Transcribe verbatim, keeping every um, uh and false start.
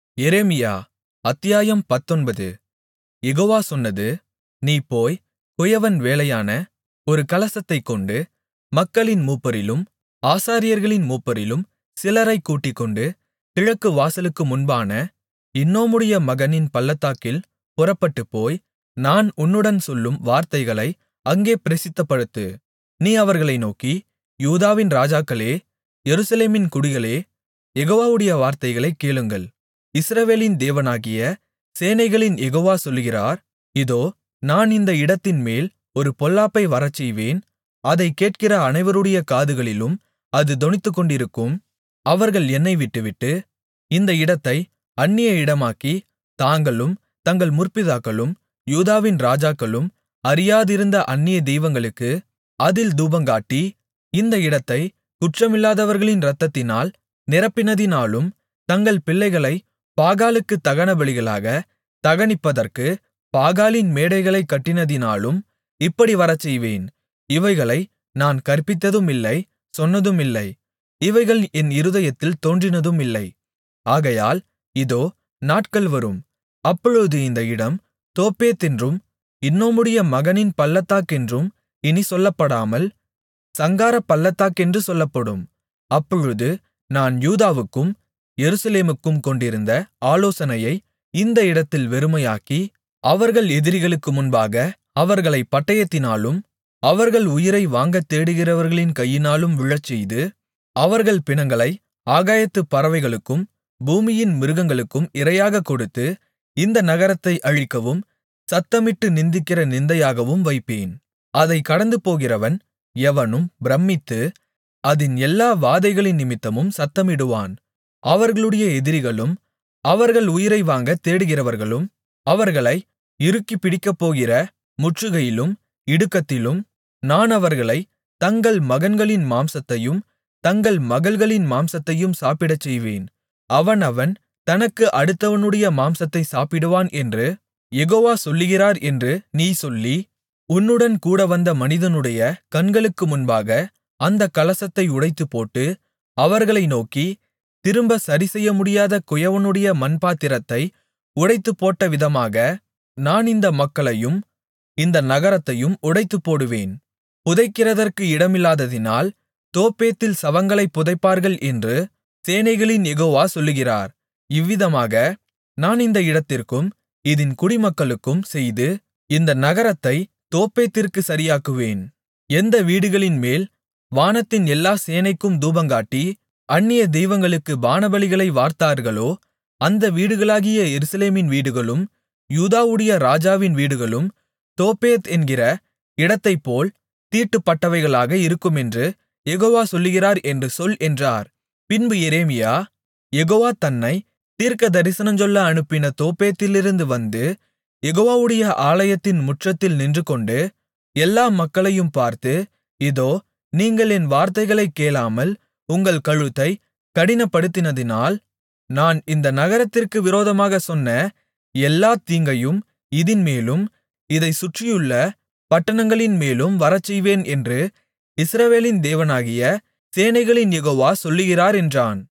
எரேமியா அத்தியாயம் பத்தொன்பது. யெகோவா சொன்னது, நீ போய் குயவன் வேலையான ஒரு கலசத்தைக்கொண்டு மக்களின் மூப்பரிலும் ஆசாரியர்களின் மூப்பரிலும் சிலரைக் கூட்டிக்கொண்டு கிழக்கு வாசலுக்கு முன்பான இன்னோமுடைய மகனின் பள்ளத்தாக்கில் புறப்பட்டுப்போய் நான் உன்னுடன் சொல்லும் வார்த்தைகளை அங்கே பிரசித்தப்படுத்து. நீ அவர்களை நோக்கி, யூதாவின் ராஜாக்களே, எருசலேமின் குடிகளே, யெகோவாவுடைய வார்த்தைகளைக் கேளுங்கள். இஸ்ரவேலின் தேவனாகிய சேனைகளின் யெகோவா சொல்லுகிறார், இதோ, நான் இந்த இடத்தின்மேல் ஒரு பொல்லாப்பை வரச்செய்வேன். அதைக் கேட்கிற அனைவருடைய காதுகளிலும் அது தொனித்துக்கொண்டிருக்கும். அவர்கள் என்னை விட்டுவிட்டு இந்த இடத்தை அந்நிய இடமாக்கி, தாங்களும் தங்கள் முற்பிதாக்களும் யூதாவின் ராஜாக்களும் அறியாதிருந்த அந்நிய தெய்வங்களுக்கு அதில் தூபங்காட்டி, இந்த இடத்தைக் குற்றமில்லாதவர்களின் இரத்தத்தினால் நிரப்பினதினாலும் தங்கள் பிள்ளைகளைப் பாகாலுக்குத் தகனபலிகளாக தகனிப்பதற்கு பாகாலின் மேடைகளைக் கட்டினதினாலும் இப்படி வரச்செய்வேன். இவைகளை நான் கற்பித்ததுமில்லை, சொன்னதுமில்லை. இவைகள் என் இருதயத்தில் தோன்றினதுமில்லை. ஆகையால் இதோ, நாட்கள் வரும், அப்பொழுது இந்த இடம் தோப்பேத் என்றும் இன்னோமுடைய மகனின் பள்ளத்தாக்கென்றும் இனி சொல்லப்படாமல் சங்காரப் பள்ளத்தாக்கென்று சொல்லப்படும். அப்பொழுது நான் யூதாவுக்கும் எருசலேமுக்கும் கொண்டிருந்த ஆலோசனையை இந்த இடத்தில் வெறுமையாக்கி, அவர்கள் எதிரிகளுக்கு முன்பாக அவர்களைப் பட்டயத்தினாலும் அவர்கள் உயிரை வாங்கத் தேடுகிறவர்களின் கையினாலும் விழச்செய்து, அவர்கள் பிணங்களை ஆகாயத்துப் பறவைகளுக்கும் பூமியின் மிருகங்களுக்கும் இரையாகக் கொடுத்து, இந்த நகரத்தை அழிக்கவும் சத்தமிட்டு நிந்திக்கிற நிந்தையாகவும் வைப்பேன். அதைக் கடந்துபோகிறவன் எவனும் பிரமித்து அதின் எல்லா வாதைகளின் நிமித்தமும் சத்தமிடுவான். அவர்களுடைய எதிரிகளும் அவர்கள் உயிரை வாங்கத் தேடுகிறவர்களும் அவர்களை இறுக்கிப் பிடிக்கப்போகிற முற்றுகையிலும் இடுக்கத்திலும் நான் அவர்களைத் தங்கள் மகன்களின் மாம்சத்தையும் தங்கள் மகள்களின் மாம்சத்தையும் சாப்பிடச்செய்வேன். அவனவன் தனக்கு அடுத்தவனுடைய மாம்சத்தை சாப்பிடுவான் என்று யெகோவா சொல்லுகிறார் என்று நீ சொல்லி, உன்னுடன் கூடவந்த மனிதனுடைய கண்களுக்கு முன்பாக அந்தக் கலசத்தை உடைத்துப்போட்டு, அவர்களை நோக்கி, திரும்ப சரிசெய்ய முடியாத குயவனுடைய மண்பாத்திரத்தை உடைத்துப்போட்ட விதமாக நான் இந்த மக்களையும் இந்த நகரத்தையும் உடைத்துப்போடுவேன். புதைக்கிறதற்கு இடமில்லாததினால் தோப்பேத்தில் சவங்களைப் புதைப்பார்கள் என்று சேனைகளின் யெகோவா சொல்லுகிறார். இவ்விதமாக நான் இந்த இடத்திற்கும் இதின் குடிமக்களுக்கும் செய்து இந்த நகரத்தை தோப்பேத்திற்கு சரியாக்குவேன். எந்த வீடுகளின்மேல் வானத்தின் எல்லா சேனைக்கும் தூபங்காட்டி அந்நிய தெய்வங்களுக்கு பானபலிகளை வார்த்தார்களோ, அந்த வீடுகளாகிய எருசலேமின் வீடுகளும் யூதாவுடைய ராஜாவின் வீடுகளும் தோப்பேத் என்கிற இடத்தைப்போல் தீட்டுப்பட்டவைகளாக இருக்குமென்று யெகோவா சொல்லுகிறார் என்று சொல் என்றார். பின்பு எரேமியா, யெகோவா தன்னைத் தீர்க்கதரிசனஞ்சொல்ல அனுப்பின தோப்பேத்திலிருந்து வந்து யெகோவாவுடைய ஆலயத்தின் முற்றத்தில் நின்றுகொண்டு எல்லா மக்களையும் பார்த்து, இதோ, நீங்கள் என் வார்த்தைகளைக் கேளாமல் உங்கள் கழுத்தைக் கடினப்படுத்தினதினால் நான் இந்த நகரத்திற்கு விரோதமாகச் சொன்ன எல்லாத் தீங்கையும் இதின்மேலும் இதைச் சுற்றியுள்ள பட்டணங்களின் மேலும் வரச்செய்வேன் என்று இஸ்ரவேலின் தேவனாகிய சேனைகளின் யெகோவா சொல்லுகிறார் என்றான்.